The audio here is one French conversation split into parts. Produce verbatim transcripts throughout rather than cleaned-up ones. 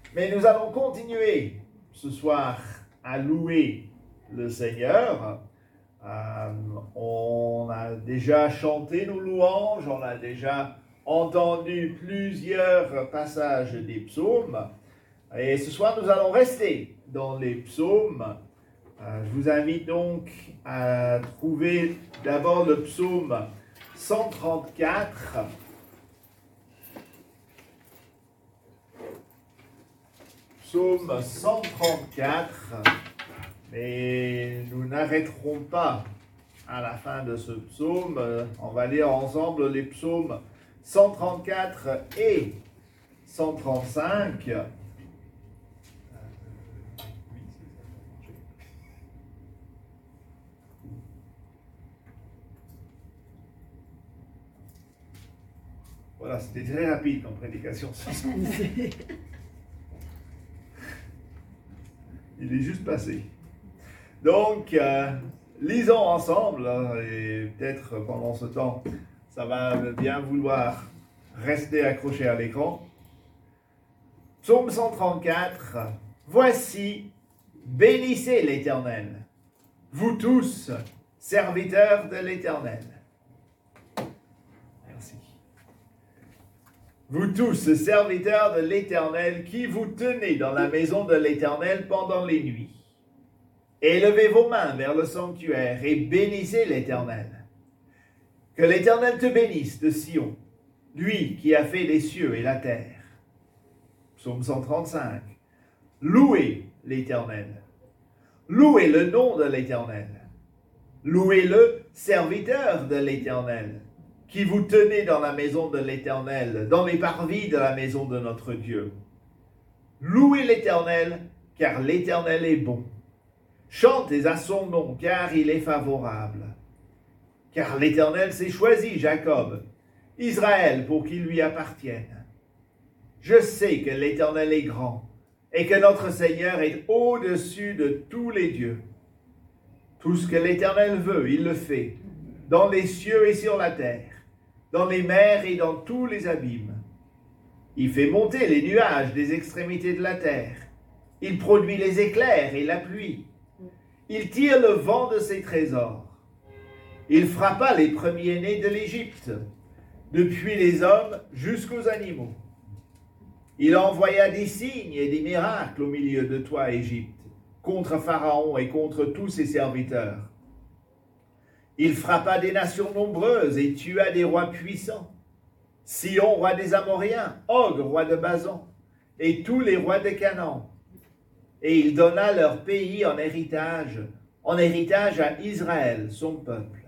Mais nous allons continuer ce soir à louer le Seigneur. Euh, on a déjà chanté nos louanges, on a déjà entendu plusieurs passages des psaumes. Et ce soir, nous allons rester dans les psaumes. Euh, je vous invite donc à trouver d'abord le psaume cent trente-quatre. Psaume cent trente-quatre. Mais nous n'arrêterons pas à la fin de ce psaume. On va lire ensemble les psaumes cent trente-quatre et cent trente-cinq. Voilà, c'était très rapide comme prédication. Il est juste passé. Donc, euh, lisons ensemble, et peut-être pendant ce temps, ça va bien vouloir rester accroché à l'écran. Psaume cent trente-quatre. Voici, bénissez l'Éternel, vous tous, serviteurs de l'Éternel. Merci. Vous tous, serviteurs de l'Éternel, qui vous tenez dans la maison de l'Éternel pendant les nuits. Élevez vos mains vers le sanctuaire et bénissez l'Éternel. Que l'Éternel te bénisse de Sion, lui qui a fait les cieux et la terre. Psaume cent trente-cinq. Louez l'Éternel. Louez le nom de l'Éternel. Louez-le, serviteur de l'Éternel, qui vous tenez dans la maison de l'Éternel, dans les parvis de la maison de notre Dieu. Louez l'Éternel, car l'Éternel est bon. Chantez à son nom, car il est favorable. Car l'Éternel s'est choisi Jacob, Israël, pour qu'il lui appartienne. Je sais que l'Éternel est grand, et que notre Seigneur est au-dessus de tous les dieux. Tout ce que l'Éternel veut, il le fait, dans les cieux et sur la terre, dans les mers et dans tous les abîmes. Il fait monter les nuages des extrémités de la terre. Il produit les éclairs et la pluie. Il tire le vent de ses trésors. Il frappa les premiers-nés de l'Égypte, depuis les hommes jusqu'aux animaux. Il envoya des signes et des miracles au milieu de toi, Égypte, contre Pharaon et contre tous ses serviteurs. Il frappa des nations nombreuses et tua des rois puissants. Sion, roi des Amoriens, Og, roi de Bazan, et tous les rois de Canaan. Et il donna leur pays en héritage, en héritage à Israël, son peuple.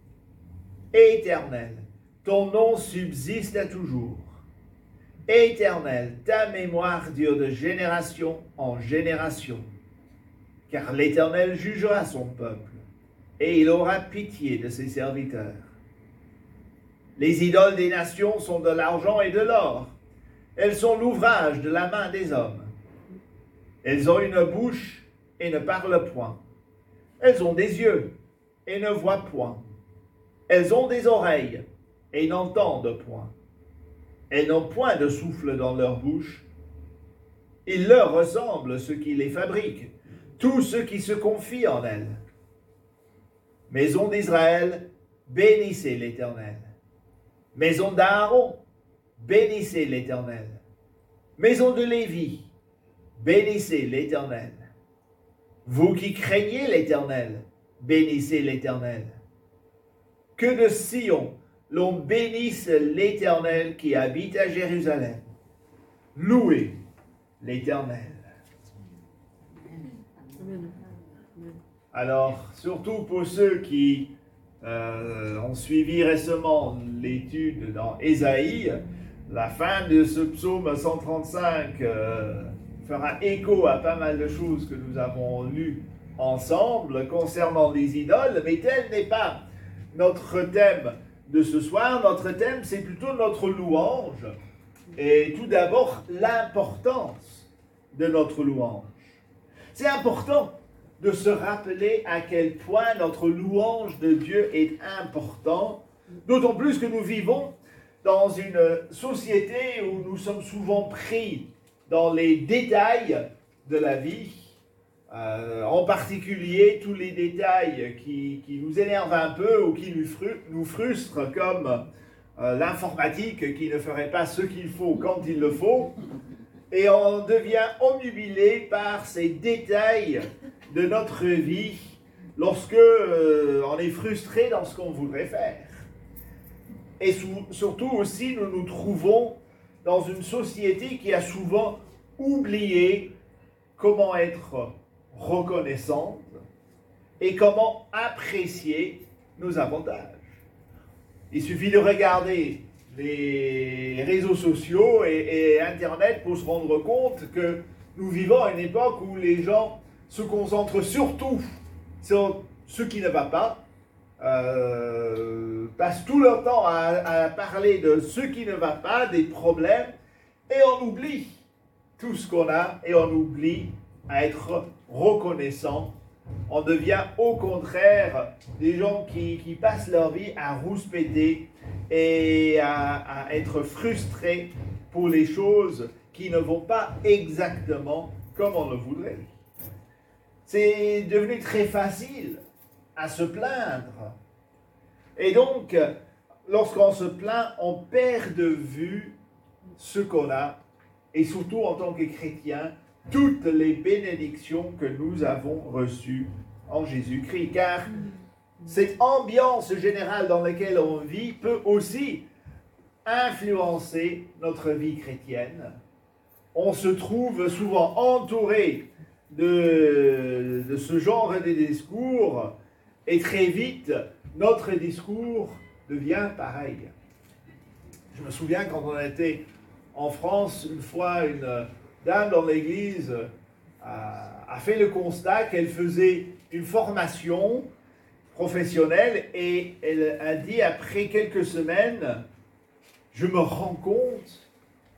Éternel, ton nom subsiste à toujours. Éternel, ta mémoire dure de génération en génération. Car l'Éternel jugera son peuple, et il aura pitié de ses serviteurs. Les idoles des nations sont de l'argent et de l'or. Elles sont l'ouvrage de la main des hommes. Elles ont une bouche et ne parlent point. Elles ont des yeux et ne voient point. Elles ont des oreilles et n'entendent point. Elles n'ont point de souffle dans leur bouche. Il leur ressemble ceux qui les fabriquent, tous ceux qui se confient en elles. Maison d'Israël, bénissez l'Éternel. Maison d'Aaron, bénissez l'Éternel. Maison de Lévi, bénissez l'Éternel. Vous qui craignez l'Éternel, bénissez l'Éternel. Que de Sion, l'on bénisse l'Éternel qui habite à Jérusalem. Louez l'Éternel. Alors, surtout pour ceux qui euh, ont suivi récemment l'étude dans Ésaïe, la fin de ce psaume cent trente-cinq euh, fera écho à pas mal de choses que nous avons lues ensemble concernant les idoles, mais tel n'est pas notre thème de ce soir. Notre thème, c'est plutôt notre louange, et tout d'abord l'importance de notre louange. C'est important de se rappeler à quel point notre louange de Dieu est important, d'autant plus que nous vivons dans une société où nous sommes souvent pris dans les détails de la vie, euh, en particulier tous les détails qui, qui nous énervent un peu ou qui nous, fru nous frustrent, comme euh, l'informatique qui ne ferait pas ce qu'il faut quand il le faut, et on devient omnubilé par ces détails de notre vie lorsque euh, on est frustré dans ce qu'on voudrait faire. Et surtout aussi, nous nous trouvons dans une société qui a souvent oublié comment être reconnaissante et comment apprécier nos avantages. Il suffit de regarder les réseaux sociaux et, et Internet pour se rendre compte que nous vivons à une époque où les gens se concentrent surtout sur ce qui ne va pas, euh, passent tout leur temps à, à parler de ce qui ne va pas, des problèmes, et on oublie tout ce qu'on a et on oublie à être reconnaissant. On devient au contraire des gens qui, qui passent leur vie à rouspéter et à, à être frustrés pour les choses qui ne vont pas exactement comme on le voudrait. C'est devenu très facile à se plaindre. Et donc, lorsqu'on se plaint, on perd de vue ce qu'on a, et surtout en tant que chrétien, toutes les bénédictions que nous avons reçues en Jésus-Christ. Car cette ambiance générale dans laquelle on vit peut aussi influencer notre vie chrétienne. On se trouve souvent entouré de, de ce genre de discours, et très vite, notre discours devient pareil. Je me souviens quand on était en France, une fois, une dame dans l'église a, a fait le constat qu'elle faisait une formation professionnelle et elle a dit après quelques semaines, je me rends compte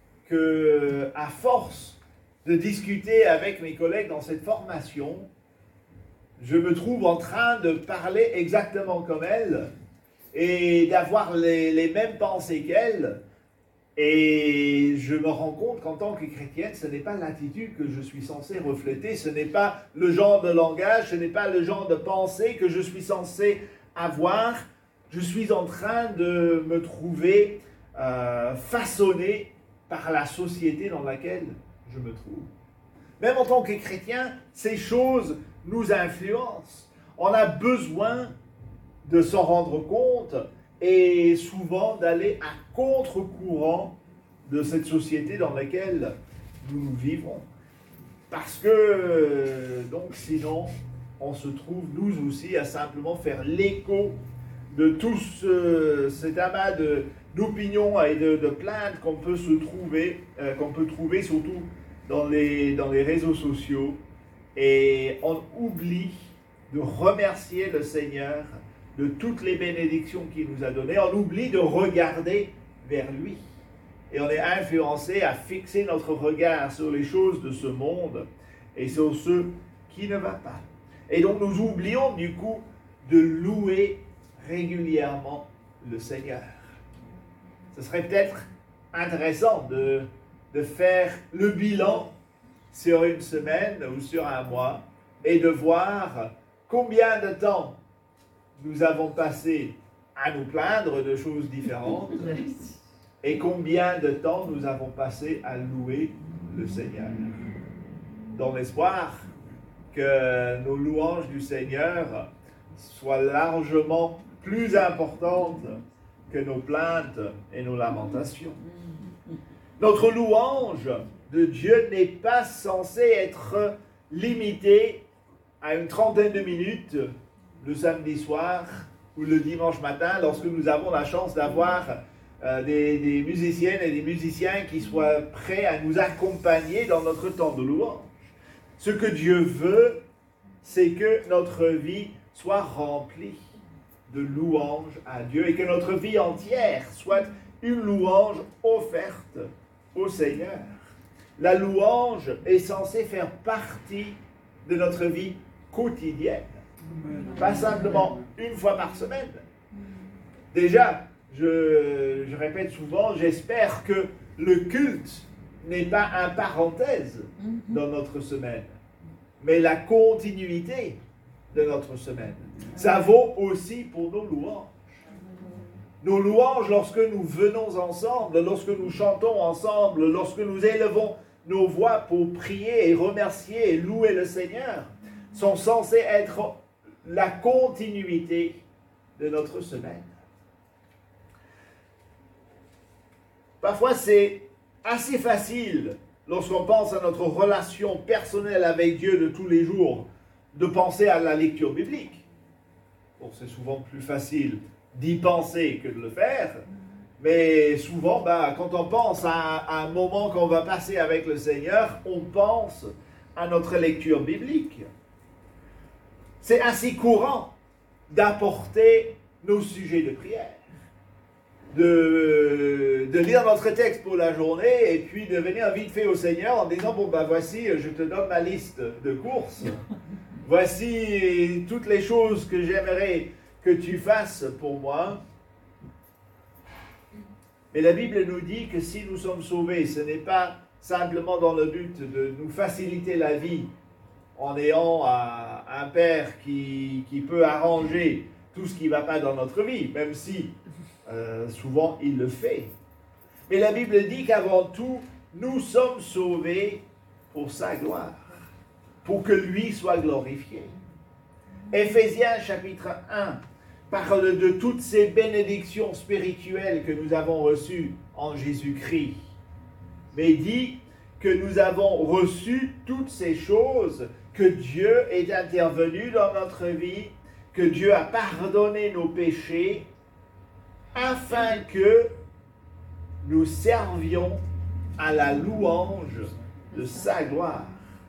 que à force de discuter avec mes collègues dans cette formation, je me trouve en train de parler exactement comme elle et d'avoir les, les mêmes pensées qu'elle. Et je me rends compte qu'en tant que chrétienne, ce n'est pas l'attitude que je suis censé refléter, ce n'est pas le genre de langage, ce n'est pas le genre de pensée que je suis censé avoir. Je suis en train de me trouver euh, façonné par la société dans laquelle je me trouve. Même en tant que chrétien, ces choses nous influencent. On a besoin de s'en rendre compte et souvent d'aller à contre-courant de cette société dans laquelle nous nous vivons. Parce que, donc, sinon, on se trouve, nous aussi, à simplement faire l'écho de tout ce, cet amas de, d'opinions et de, de plaintes qu'on peut se trouver, euh, qu'on peut trouver surtout dans les, dans les réseaux sociaux. Et on oublie de remercier le Seigneur de toutes les bénédictions qu'il nous a données. On oublie de regarder vers lui. Et on est influencé à fixer notre regard sur les choses de ce monde et sur ce qui ne va pas. Et donc nous oublions du coup de louer régulièrement le Seigneur. Ce serait peut-être intéressant de, de faire le bilan sur une semaine ou sur un mois et de voir combien de temps nous avons passé à nous plaindre de choses différentes et combien de temps nous avons passé à louer le Seigneur. Dans l'espoir que nos louanges du Seigneur soient largement plus importantes que nos plaintes et nos lamentations. Notre louange de Dieu n'est pas censée être limitée à une trentaine de minutes le samedi soir ou le dimanche matin, lorsque nous avons la chance d'avoir euh, des, des musiciennes et des musiciens qui soient prêts à nous accompagner dans notre temps de louange. Ce que Dieu veut, c'est que notre vie soit remplie de louanges à Dieu et que notre vie entière soit une louange offerte au Seigneur. La louange est censée faire partie de notre vie quotidienne. Pas simplement une fois par semaine. Déjà, je, je répète souvent, j'espère que le culte n'est pas une parenthèse dans notre semaine, mais la continuité de notre semaine. Ça vaut aussi pour nos louanges. Nos louanges, lorsque nous venons ensemble, lorsque nous chantons ensemble, lorsque nous élevons nos voix pour prier et remercier et louer le Seigneur, sont censés être la continuité de notre semaine. Parfois, c'est assez facile, lorsqu'on pense à notre relation personnelle avec Dieu de tous les jours, de penser à la lecture biblique. Bon, c'est souvent plus facile d'y penser que de le faire, mais souvent, bah, quand on pense à, à un moment qu'on va passer avec le Seigneur, on pense à notre lecture biblique. C'est assez courant d'apporter nos sujets de prière, de, de lire notre texte pour la journée et puis de venir vite fait au Seigneur en disant, bon ben voici, je te donne ma liste de courses, voici toutes les choses que j'aimerais que tu fasses pour moi. Mais la Bible nous dit que si nous sommes sauvés, ce n'est pas simplement dans le but de nous faciliter la vie en ayant un, un Père qui, qui peut arranger tout ce qui ne va pas dans notre vie, même si euh, souvent il le fait. Mais la Bible dit qu'avant tout, nous sommes sauvés pour sa gloire, pour que lui soit glorifié. Éphésiens chapitre un parle de toutes ces bénédictions spirituelles que nous avons reçues en Jésus-Christ, mais dit que nous avons reçu toutes ces choses, que Dieu est intervenu dans notre vie, que Dieu a pardonné nos péchés, afin que nous servions à la louange de sa gloire.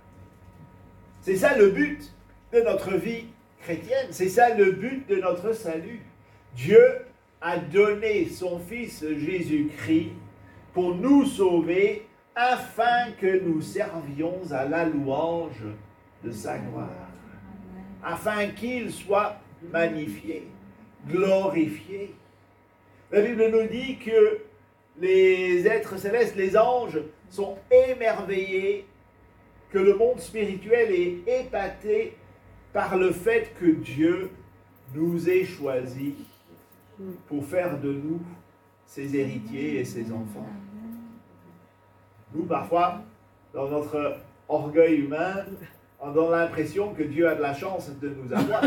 C'est ça le but de notre vie chrétienne, c'est ça le but de notre salut. Dieu a donné son Fils Jésus-Christ pour nous sauver, afin que nous servions à la louange de sa gloire, afin qu'il soit magnifié, glorifié. La Bible nous dit que les êtres célestes, les anges, sont émerveillés, que le monde spirituel est épaté par le fait que Dieu nous ait choisis pour faire de nous ses héritiers et ses enfants. Nous, parfois, dans notre orgueil humain, on a l'impression que Dieu a de la chance de nous avoir.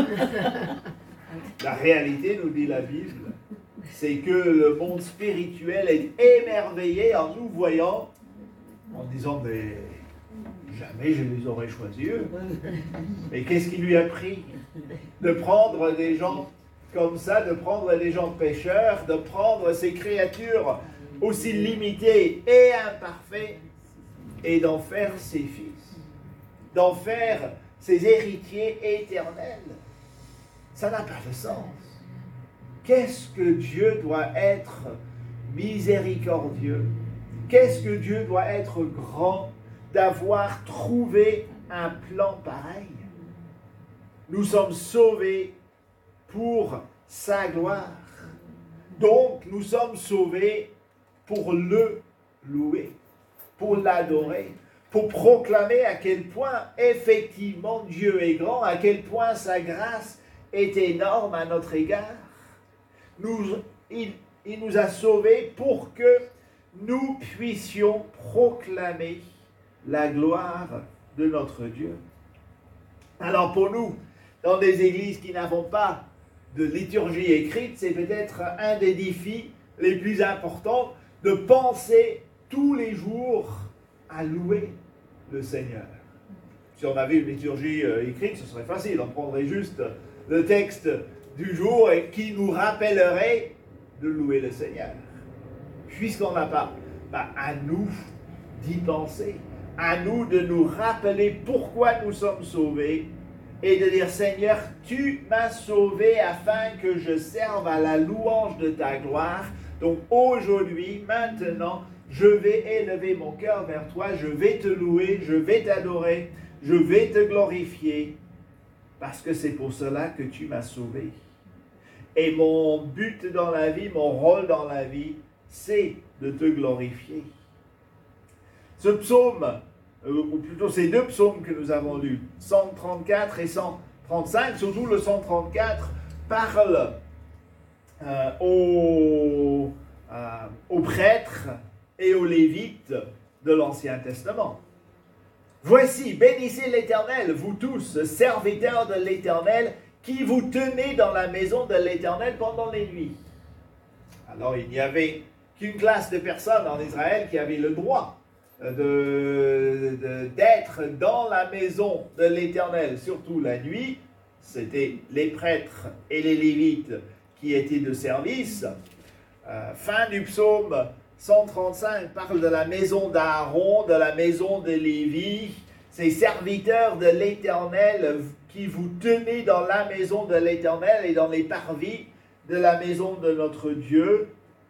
La réalité, nous dit la Bible, c'est que le monde spirituel est émerveillé en nous voyant, en disant, mais jamais je les aurais choisis eux. Mais qu'est-ce qui lui a pris de prendre des gens comme ça, de prendre des gens pécheurs, de prendre ces créatures aussi limitées et imparfaites, et d'en faire ses fils, d'en faire ses héritiers éternels. Ça n'a pas de sens. Qu'est-ce que Dieu doit être miséricordieux? Qu'est-ce que Dieu doit être grand d'avoir trouvé un plan pareil? Nous sommes sauvés pour sa gloire. Donc, nous sommes sauvés pour le louer, pour l'adorer, pour proclamer à quel point effectivement Dieu est grand, à quel point sa grâce est énorme à notre égard. Nous, il, il nous a sauvés pour que nous puissions proclamer la gloire de notre Dieu. Alors pour nous, dans des églises qui n'avons pas de liturgie écrite, c'est peut-être un des défis les plus importants de penser tous les jours à louer le Seigneur. Si on avait une liturgie euh, écrite, ce serait facile. On prendrait juste le texte du jour et qui nous rappellerait de louer le Seigneur. Puisqu'on n'a pas, bah, à nous d'y penser, à nous de nous rappeler pourquoi nous sommes sauvés et de dire, Seigneur, tu m'as sauvé afin que je serve à la louange de ta gloire. Donc aujourd'hui, maintenant, je vais élever mon cœur vers toi, je vais te louer, je vais t'adorer, je vais te glorifier, parce que c'est pour cela que tu m'as sauvé. Et mon but dans la vie, mon rôle dans la vie, c'est de te glorifier. Ce psaume, euh, ou plutôt ces deux psaumes que nous avons lus, cent trente-quatre et cent trente-cinq, surtout le cent trente-quatre, parle euh, aux, euh, aux prêtres et aux lévites de l'Ancien Testament. Voici, bénissez l'Éternel, vous tous, serviteurs de l'Éternel, qui vous tenez dans la maison de l'Éternel pendant les nuits. Alors, il n'y avait qu'une classe de personnes en Israël qui avait le droit de, de, d'être dans la maison de l'Éternel, surtout la nuit. C'était les prêtres et les lévites qui étaient de service. Euh, fin du psaume cent trente-cinq parle de la maison d'Aaron, de la maison de Lévi, ces serviteurs de l'Éternel qui vous tenez dans la maison de l'Éternel et dans les parvis de la maison de notre Dieu.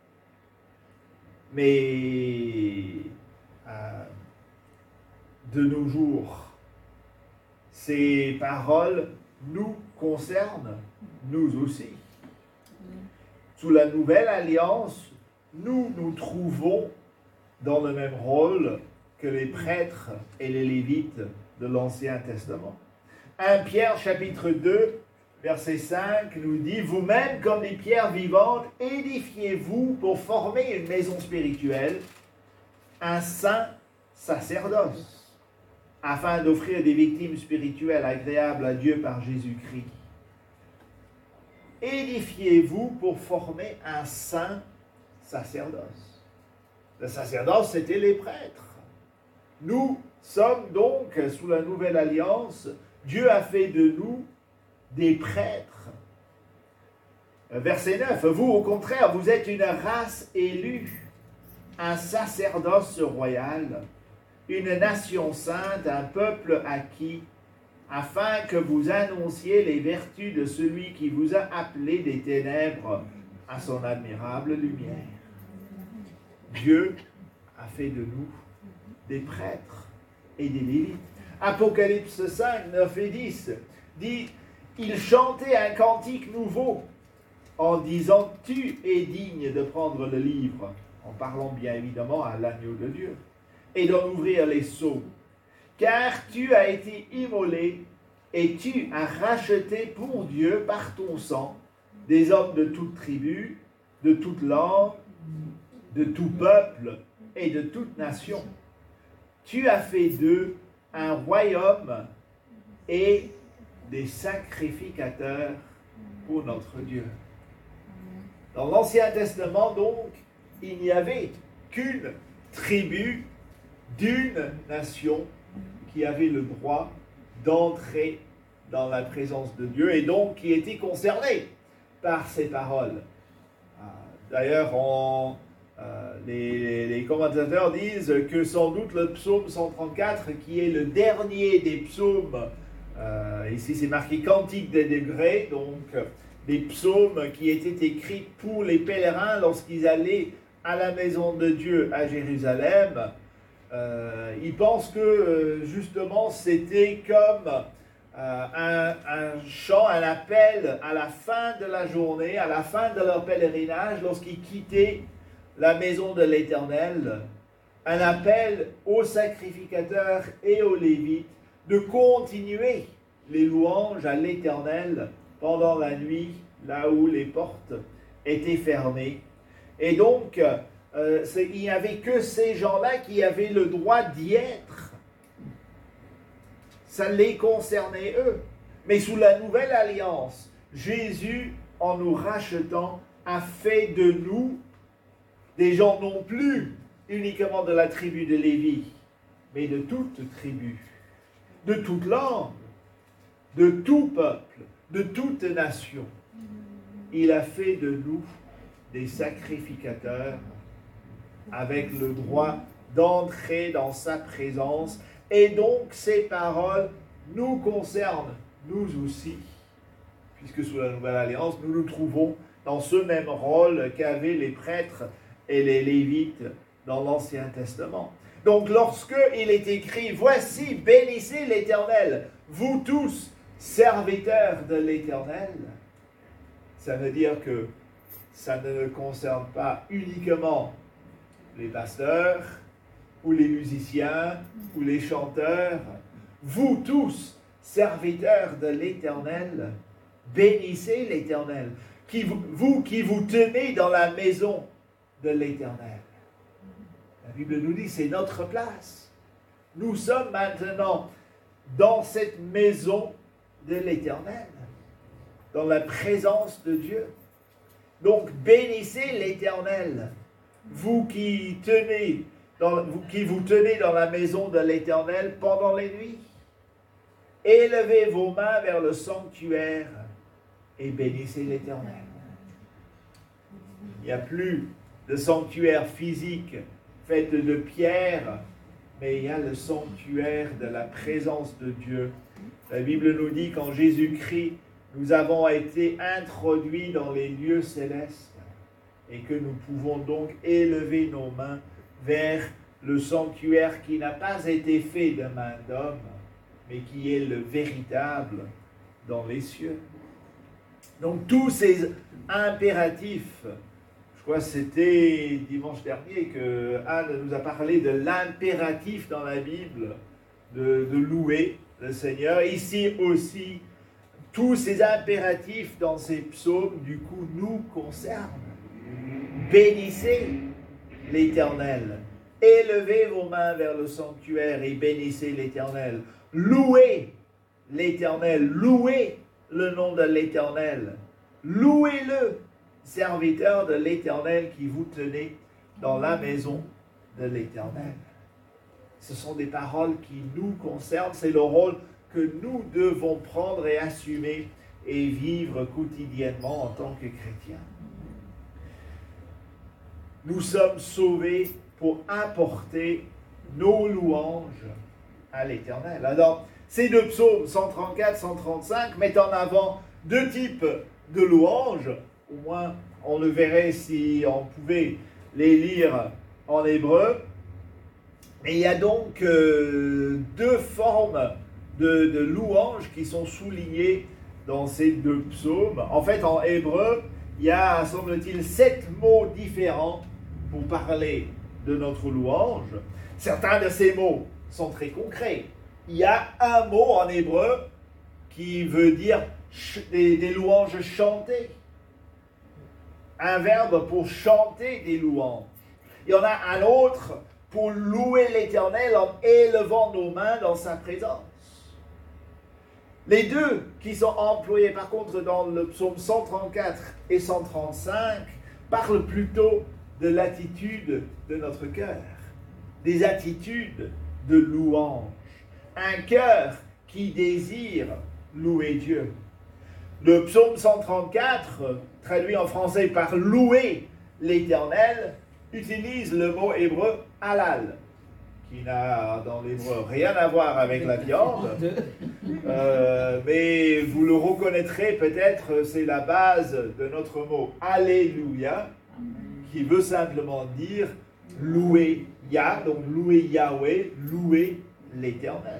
Mais euh, de nos jours, ces paroles nous concernent, nous aussi. Sous la nouvelle alliance, nous nous trouvons dans le même rôle que les prêtres et les lévites de l'Ancien Testament. premier Pierre chapitre deux, verset cinq nous dit « Vous-même, comme des pierres vivantes, édifiez-vous pour former une maison spirituelle, un saint sacerdoce, afin d'offrir des victimes spirituelles agréables à Dieu par Jésus-Christ. Édifiez-vous pour former un saint sacerdoce. » Le sacerdoce, c'était les prêtres. Nous sommes donc, sous la nouvelle alliance, Dieu a fait de nous des prêtres. Verset neuf, vous au contraire, vous êtes une race élue, un sacerdoce royal, une nation sainte, un peuple acquis, afin que vous annonciez les vertus de celui qui vous a appelé des ténèbres à son admirable lumière. Dieu a fait de nous des prêtres et des lévites. Apocalypse cinq, neuf et dix dit « Il chantait un cantique nouveau en disant « Tu es digne de prendre le livre », en parlant bien évidemment à l'agneau de Dieu, et d'en ouvrir les sceaux. Car tu as été immolé et tu as racheté pour Dieu par ton sang des hommes de toute tribu, de toute langue, de tout peuple et de toute nation. Tu as fait d'eux un royaume et des sacrificateurs pour notre Dieu. Dans l'Ancien Testament, donc, il n'y avait qu'une tribu d'une nation qui avait le droit d'entrer dans la présence de Dieu et donc qui était concernée par ces paroles. D'ailleurs, on, euh, les, les commentateurs disent que sans doute le psaume cent trente-quatre, qui est le dernier des psaumes, euh, ici c'est marqué Cantique des degrés, donc des psaumes qui étaient écrits pour les pèlerins lorsqu'ils allaient à la maison de Dieu à Jérusalem. Euh, ils pensent que euh, justement c'était comme euh, un, un chant, un appel à la fin de la journée, à la fin de leur pèlerinage, lorsqu'ils quittaient la maison de l'Éternel, un appel aux sacrificateurs et aux Lévites de continuer les louanges à l'Éternel pendant la nuit, là où les portes étaient fermées. Et donc, euh, il n'y avait que ces gens-là qui avaient le droit d'y être. Ça les concernait eux. Mais sous la nouvelle alliance, Jésus, en nous rachetant, a fait de nous des gens non plus uniquement de la tribu de Lévi, mais de toute tribu, de toute langue, de tout peuple, de toute nation. Il a fait de nous des sacrificateurs avec le droit d'entrer dans sa présence. Et donc, ces paroles nous concernent, nous aussi, puisque sous la Nouvelle Alliance, nous nous trouvons dans ce même rôle qu'avaient les prêtres et les Lévites dans l'Ancien Testament. Donc, lorsque il est écrit « Voici, bénissez l'Éternel, vous tous, serviteurs de l'Éternel », ça veut dire que ça ne concerne pas uniquement les pasteurs, ou les musiciens, ou les chanteurs, vous tous, serviteurs de l'Éternel, bénissez l'Éternel, qui vous, vous qui vous tenez dans la maison de l'Éternel. La Bible nous dit, c'est notre place. Nous sommes maintenant dans cette maison de l'Éternel, dans la présence de Dieu. Donc, bénissez l'Éternel, vous qui tenez, dans, vous qui vous tenez dans la maison de l'Éternel pendant les nuits. Élevez vos mains vers le sanctuaire et bénissez l'Éternel. Il n'y a plus de sanctuaire physique fait de pierre, mais il y a le sanctuaire de la présence de Dieu. La Bible nous dit qu'en Jésus-Christ, nous avons été introduits dans les lieux célestes et que nous pouvons donc élever nos mains vers le sanctuaire qui n'a pas été fait de main d'homme, mais qui est le véritable dans les cieux. Donc tous ces impératifs, je crois que c'était dimanche dernier que Anne nous a parlé de l'impératif dans la Bible de, de louer le Seigneur. Ici aussi, tous ces impératifs dans ces psaumes, du coup, nous concernent. Bénissez l'Éternel. Élevez vos mains vers le sanctuaire et bénissez l'Éternel. Louez l'Éternel. Louez le nom de l'Éternel. Louez-le, serviteurs de l'Éternel qui vous tenez dans la maison de l'Éternel. Ce sont des paroles qui nous concernent. C'est le rôle que nous devons prendre et assumer et vivre quotidiennement en tant que chrétiens. Nous sommes sauvés pour apporter nos louanges à l'Éternel. Alors, ces deux psaumes, cent trente-quatre, cent trente-cinq, mettent en avant deux types de louanges. Au moins, on le verrait si on pouvait les lire en hébreu. Et il y a donc euh, deux formes de, de louanges qui sont soulignées dans ces deux psaumes. En fait, en hébreu, il y a, semble-t-il, sept mots différents pour parler de notre louange. Certains de ces mots sont très concrets. Il y a un mot en hébreu qui veut dire ch- des, des louanges chantées. Un verbe pour chanter des louanges. Il y en a un autre pour louer l'Éternel en élevant nos mains dans sa présence. Les deux qui sont employés par contre dans le psaume cent trente-quatre et cent trente-cinq parlent plutôt de l'attitude de notre cœur, des attitudes de louange, un cœur qui désire louer Dieu. Le psaume cent trente-quatre, traduit en français par louer l'Éternel, utilise le mot hébreu halal, qui n'a dans l'hébreu rien à voir avec la viande, euh, mais vous le reconnaîtrez peut-être, c'est la base de notre mot Alléluia, qui veut simplement dire louer Yah, donc louer Yahweh, louer l'Éternel.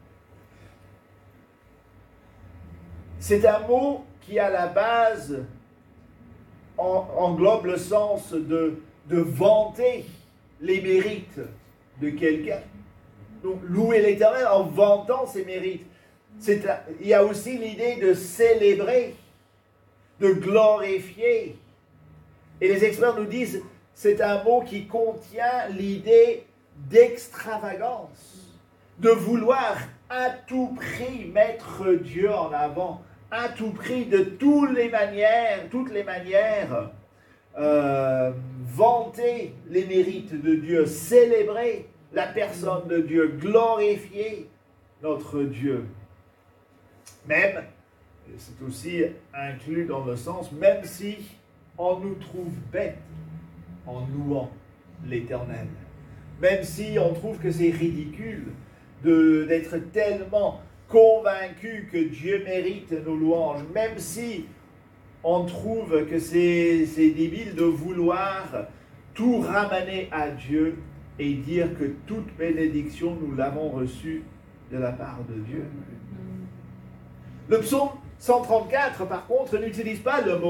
C'est un mot qui à la base en, englobe le sens de, de vanter les mérites de quelqu'un. Donc louer l'Éternel en vantant ses mérites. C'est, il y a aussi l'idée de célébrer, de glorifier. Et les experts nous disent, c'est un mot qui contient l'idée d'extravagance, de vouloir à tout prix mettre Dieu en avant, à tout prix, de toutes les manières, toutes les manières, euh, vanter les mérites de Dieu, célébrer la personne de Dieu, glorifier notre Dieu. Même, c'est aussi inclus dans le sens, même si on nous trouve bêtes en louant l'Éternel, même si on trouve que c'est ridicule de, d'être tellement convaincu que Dieu mérite nos louanges, même si on trouve que c'est, c'est débile de vouloir tout ramener à Dieu et dire que toute bénédiction, nous l'avons reçue de la part de Dieu. Le psaume cent trente-quatre, par contre, n'utilise pas le mot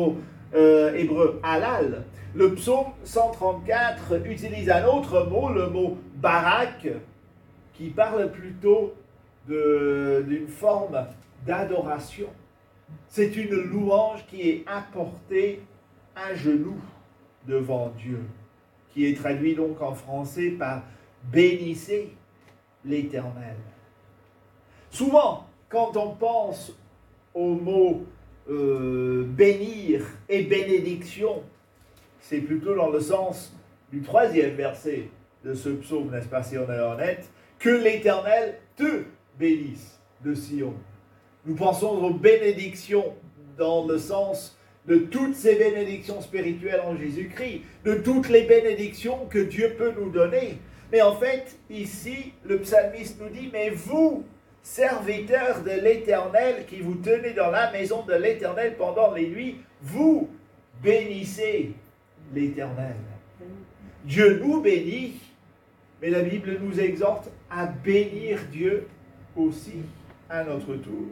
euh, hébreu halal. Le psaume cent trente-quatre utilise un autre mot, le mot barak, qui parle plutôt de, d'une forme d'adoration. C'est une louange qui est apportée à genoux devant Dieu, qui est traduit donc en français par « bénissez l'Éternel ». Souvent, quand on pense au mot euh, bénir et bénédiction, c'est plutôt dans le sens du troisième verset de ce psaume, n'est-ce pas, si on est honnête, que l'Éternel te bénisse de Sion. Nous pensons aux bénédictions dans le sens de toutes ces bénédictions spirituelles en Jésus-Christ, de toutes les bénédictions que Dieu peut nous donner. Mais en fait, ici, le psalmiste nous dit, mais vous, serviteurs de l'Éternel, qui vous tenez dans la maison de l'Éternel pendant les nuits, vous bénissez l'Éternel. Dieu nous bénit, mais la Bible nous exhorte à bénir Dieu aussi à notre tour.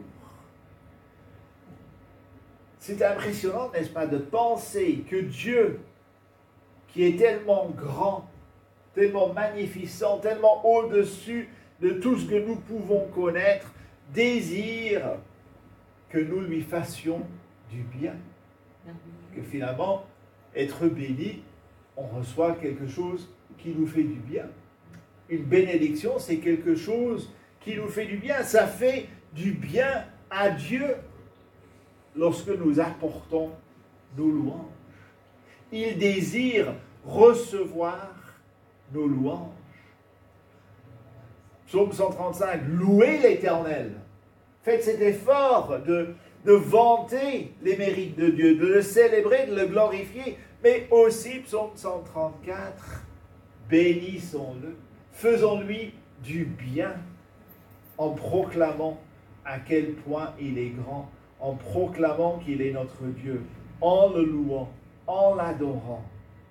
C'est impressionnant, n'est-ce pas, de penser que Dieu, qui est tellement grand, tellement magnificent, tellement au-dessus de tout ce que nous pouvons connaître, désire que nous lui fassions du bien. Que finalement, être béni, on reçoit quelque chose qui nous fait du bien. Une bénédiction, c'est quelque chose qui nous fait du bien. Ça fait du bien à Dieu lorsque nous apportons nos louanges. Il désire recevoir nos louanges. Psaume cent trente-cinq, louez l'Éternel. Faites cet effort de, de vanter les mérites de Dieu, de le célébrer, de le glorifier. Mais aussi, psaume cent trente-quatre, bénissons-le. Faisons-lui du bien en proclamant à quel point il est grand, en proclamant qu'il est notre Dieu, en le louant, en l'adorant.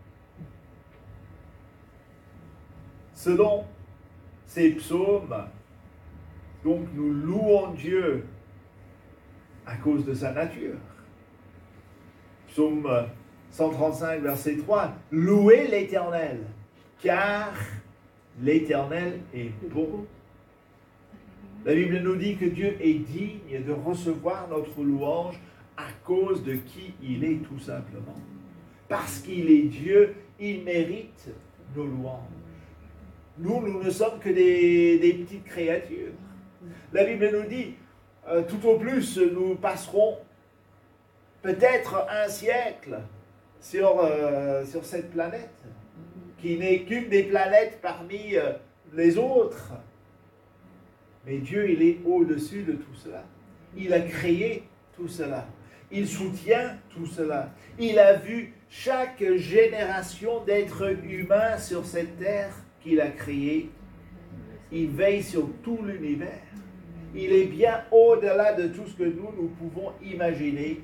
Selon ces psaumes, donc nous louons Dieu à cause de sa nature. Psaume cent trente-cinq, verset trois, « Louez l'Éternel, car l'Éternel est bon. » La Bible nous dit que Dieu est digne de recevoir notre louange à cause de qui il est tout simplement. Parce qu'il est Dieu, il mérite nos louanges. Nous, nous ne sommes que des, des petites créatures. La Bible nous dit, euh, tout au plus, nous passerons peut-être un siècle sur, euh, sur cette planète, qui n'est qu'une des planètes parmi euh, les autres. Mais Dieu, il est au-dessus de tout cela. Il a créé tout cela. Il soutient tout cela. Il a vu chaque génération d'êtres humains sur cette terre qu'il a créée. Il veille sur tout l'univers. Il est bien au-delà de tout ce que nous, nous pouvons imaginer.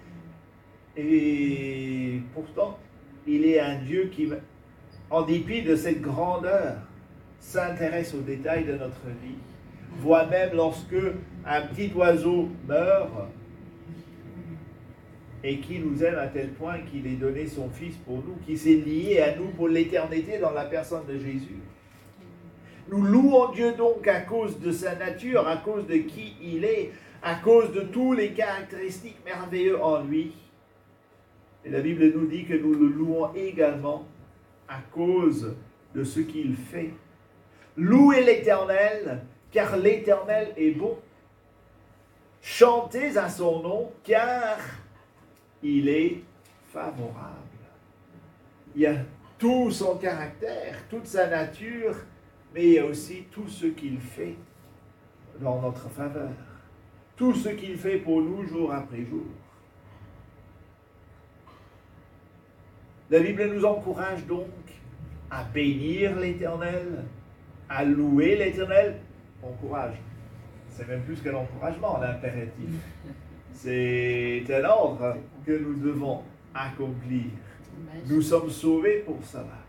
Et pourtant, il est un Dieu qui, en dépit de cette grandeur, s'intéresse aux détails de notre vie. Voit même lorsque un petit oiseau meurt et qui nous aime à tel point qu'il ait donné son Fils pour nous, qui s'est lié à nous pour l'éternité dans la personne de Jésus. Nous louons Dieu donc à cause de sa nature, à cause de qui il est, à cause de tous les caractéristiques merveilleuses en lui. Et la Bible nous dit que nous le louons également à cause de ce qu'il fait. Louez l'Éternel, car l'Éternel est bon. Chantez à son nom, car il est favorable. Il y a tout son caractère, toute sa nature, mais il y a aussi tout ce qu'il fait dans notre faveur. Tout ce qu'il fait pour nous jour après jour. La Bible nous encourage donc à bénir l'Éternel, à louer l'Éternel. Encourage. C'est même plus qu'un encouragement, l'impératif. C'est un ordre que nous devons accomplir. Nous sommes sauvés pour cela.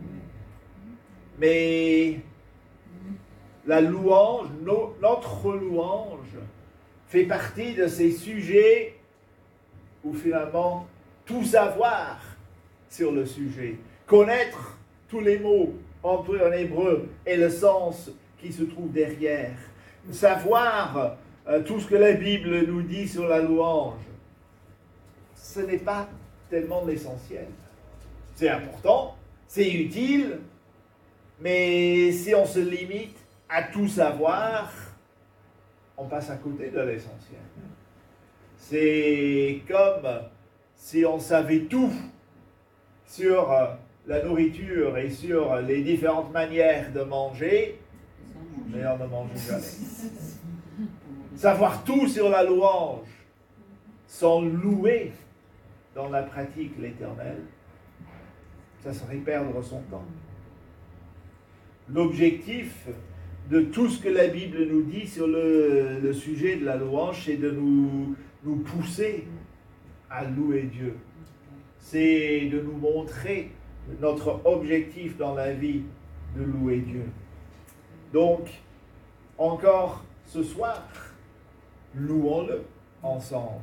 Mais la louange, no, notre louange, fait partie de ces sujets où finalement tout savoir sur le sujet, connaître tous les mots en hébreu et le sens qui se trouve derrière, savoir euh, tout ce que la Bible nous dit sur la louange. Ce n'est pas tellement l'essentiel. C'est important, c'est utile, mais si on se limite à tout savoir, on passe à côté de l'essentiel. C'est comme si on savait tout sur la nourriture et sur les différentes manières de manger, mais on ne mange jamais. Savoir tout sur la louange sans louer dans la pratique l'Éternel, ça serait perdre son temps. L'objectif de tout ce que la Bible nous dit sur le, le sujet de la louange, c'est de nous, nous pousser à louer Dieu. C'est de nous montrer notre objectif dans la vie, de louer Dieu. Donc, encore ce soir, louons-le ensemble.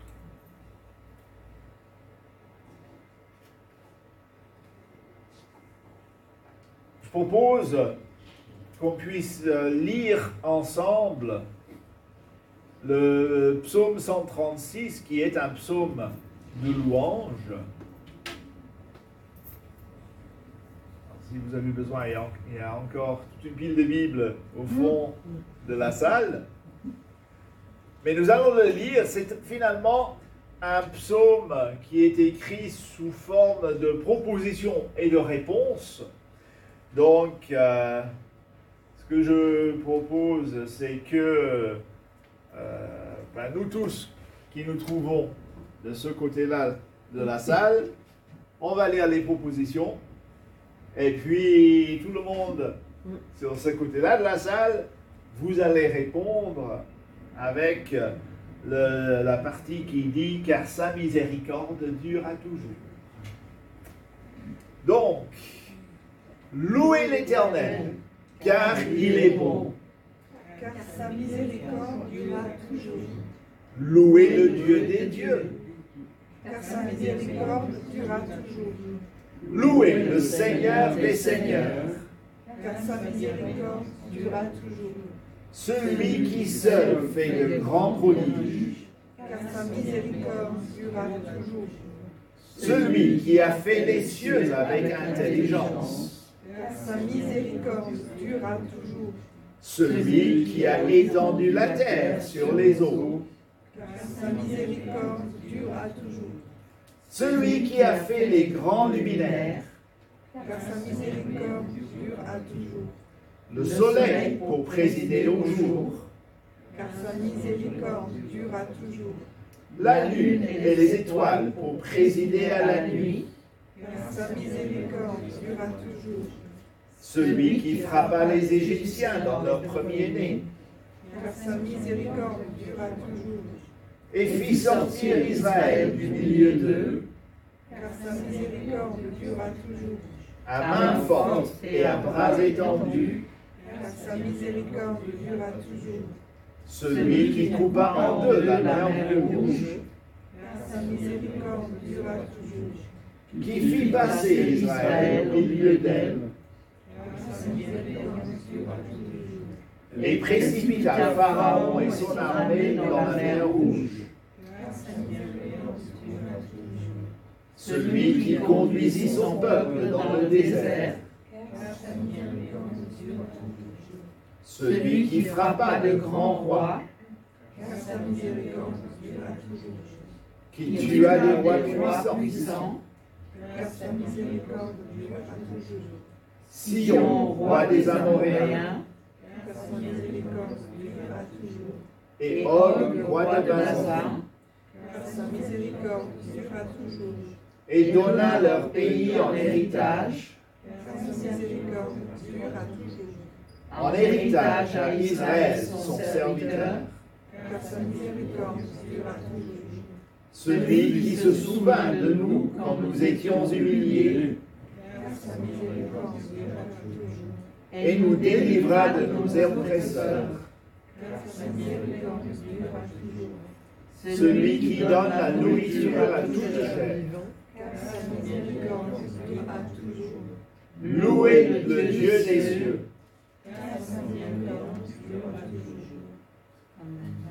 Je propose qu'on puisse lire ensemble le psaume cent trente-six, qui est un psaume de louange. Si vous avez besoin, il y a, il y a encore toute une pile de Bibles au fond de la salle. Mais nous allons le lire. C'est finalement un psaume qui est écrit sous forme de propositions et de réponses. Donc, euh, ce que je propose, c'est que euh, ben, nous tous qui nous trouvons de ce côté-là de la salle, on va lire les propositions. Et puis, tout le monde sur ce côté-là de la salle, vous allez répondre avec le, la partie qui dit « Car sa miséricorde dure à toujours ». Donc, louez l'Éternel, car il est bon. Car sa miséricorde dure à toujours. Louez le Dieu des dieux. Car sa miséricorde dure à toujours. Louez le Seigneur des seigneurs. Car sa miséricorde dure à toujours. Celui qui seul fait de grands prodiges. Car sa miséricorde dure à toujours. Celui qui a fait les cieux avec intelligence. Car sa miséricorde dure à toujours. Celui qui a étendu la terre sur les eaux. Car sa miséricorde dure à toujours. Celui qui a fait les grands luminaires. Car sa miséricorde dure à toujours. Le soleil pour présider au jour. Car sa miséricorde dure à toujours. La lune et les étoiles pour présider à la nuit. Car sa miséricorde dure à toujours. Celui qui frappa les Égyptiens dans leur premier-né. Car sa miséricorde dure à toujours. Et fit sortir Israël du milieu d'eux. Car sa miséricorde dure à toujours. À main forte et à bras étendus. Car sa miséricorde dure à toujours. Celui qui coupa en deux la mer rouge. Car sa miséricorde dure à toujours. Qui fit passer Israël au milieu d'elle. Car sa miséricorde dure à toujours. Et précipita Pharaon et son armée dans la mer rouge. Car sa miséricorde dure à toujours. Celui qui conduisit son peuple dans le désert. Car sa miséricorde dure à toujours. Celui qui frappa de grands rois. Car sa miséricorde dure à toujours. Qui tua des rois puissants. Car sa miséricorde dure à toujours. Sion, roi des Amoréens. Car sa miséricorde dure à toujours. Et Og, roi de Basan. Car sa miséricorde dure à toujours. Et donna leur pays en héritage. Car sa miséricorde dure à toujours. En héritage à Israël, son serviteur. Car sa miséricorde dure à toujours. Celui qui se souvint de nous quand nous étions humiliés. Car sa miséricorde dure à toujours. Et nous délivra de nos oppresseurs. Car sa miséricorde dure à toujours. celui qui donne la nourriture à toute chair. Louez le Dieu des cieux.